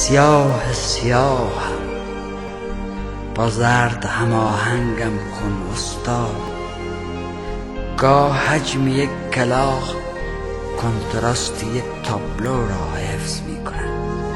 سیاه سیاهم، با زرد هماهنگم کن استاد. گاه حجم یک کلاغ کنتراست یک تابلو را حفظ می کند.